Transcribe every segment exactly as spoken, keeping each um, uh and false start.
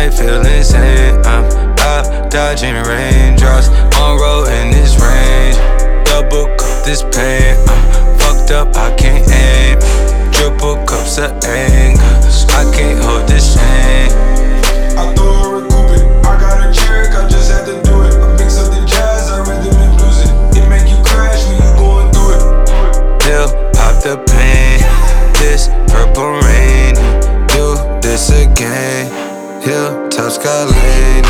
night feel insane. I'm out dodging raindrops, on road in this range. Double cup this pain, I'm fucked up, I can't aim. Triple cups of anger, I can't hold this chain. I throw a recoup it, I got a trick, I just had to do it. I mix up the jazz, I rhythm and blues it. It make you crash when you going through it. Pill, pop the pain, this purple rain. Do this again, Hilltop Skyline.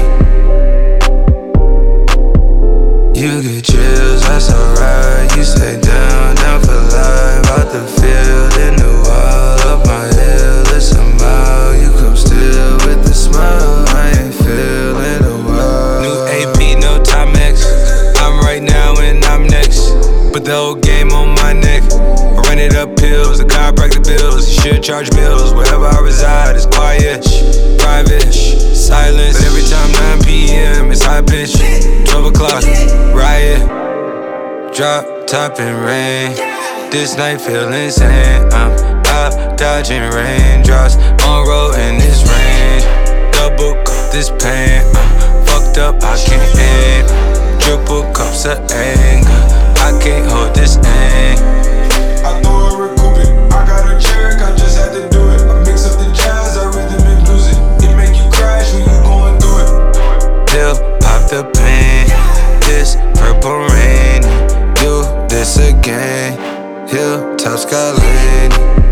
You get chills, that's alright. You stay down, down for life. Out the field, in the wild, up my hill, it's a mile. You come still with the smile, I ain't feeling a while. New A P, no Timex. I'm right now and I'm next. Put the whole game on my neck. I run it up pills, the car break the bills. You should charge bills, wherever I reside, it's quiet, private, silence. But every time nine P M, it's high pitch. twelve o'clock, riot, drop, top, and rain. This night feel insane. I'm out dodging raindrops, on road in this range. Double cup this pain, I'm fucked up, I can't aim. Triple cups of anger, I can't hold this aim. I throw a recoup it, I got a trick, I just had to do it. I mix up the jazz, I rhythm and blues it. It make you crash when you going through it. Pill, pop the pain, this purple rain. Do this again, Hilltop Skyline.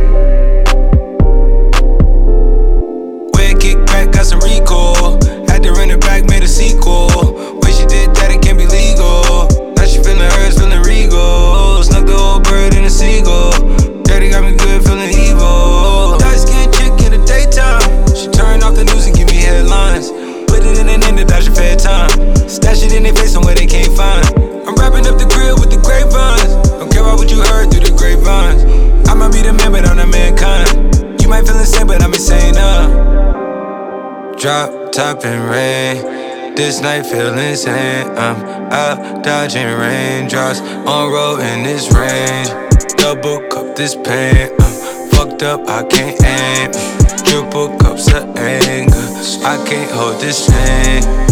Way kick back, got some recall. Had to run it back, made a sequel. Way she did that, it can't be legal. Now she feeling hers, feeling regal. Snuck the old bird in a seagull. Daddy got me good, feeling evil. Dark skin chick in the daytime. She turn off the news and give me headlines. Put it in and in the dodge your fair time. Stash it in their face somewhere they can't find. I'm wrapping up the grill with the grapevines. Don't care about what you heard through the grapevines. I might be the man, but I'm not mankind. You might feel insane, but I'm insane, uh. Drop, top, and rain. This night feel insane. I'm out dodging raindrops, on road in this range. Double cup this pain, I'm fucked up, I can't aim. Triple cups of anger, I can't hold this chain.